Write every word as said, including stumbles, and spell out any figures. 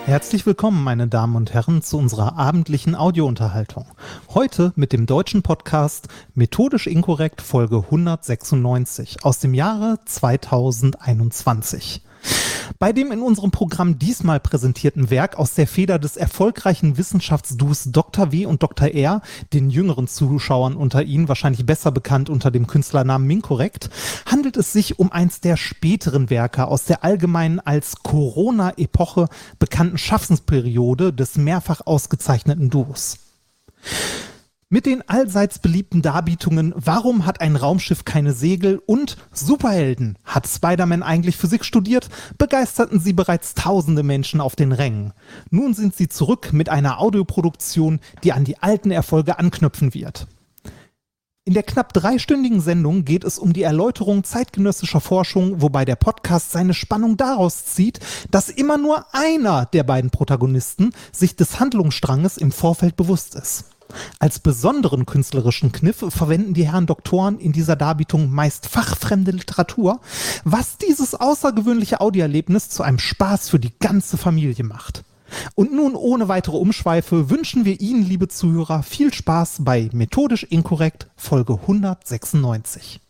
Herzlich willkommen, meine Damen und Herren, zu unserer abendlichen Audiounterhaltung. Heute mit dem deutschen Podcast Methodisch Inkorrekt Folge hundertsechsundneunzig aus dem Jahre zweitausendeinundzwanzig. Bei dem in unserem Programm diesmal präsentierten Werk aus der Feder des erfolgreichen Wissenschaftsduos Doktor W. und Doktor R., den jüngeren Zuschauern unter Ihnen wahrscheinlich besser bekannt unter dem Künstlernamen Minkorrekt, handelt es sich um eins der späteren Werke aus der allgemein als Corona-Epoche bekannten Schaffensperiode des mehrfach ausgezeichneten Duos. Mit den allseits beliebten Darbietungen Warum hat ein Raumschiff keine Segel und Superhelden, hat Spider-Man eigentlich Physik studiert, begeisterten sie bereits tausende Menschen auf den Rängen. Nun sind sie zurück mit einer Audioproduktion, die an die alten Erfolge anknüpfen wird. In der knapp dreistündigen Sendung geht es um die Erläuterung zeitgenössischer Forschung, wobei der Podcast seine Spannung daraus zieht, dass immer nur einer der beiden Protagonisten sich des Handlungsstranges im Vorfeld bewusst ist. Als besonderen künstlerischen Kniff verwenden die Herren Doktoren in dieser Darbietung meist fachfremde Literatur, was dieses außergewöhnliche Audioerlebnis zu einem Spaß für die ganze Familie macht. Und nun ohne weitere Umschweife wünschen wir Ihnen, liebe Zuhörer, viel Spaß bei Methodisch Inkorrekt Folge hundertsechsundneunzig.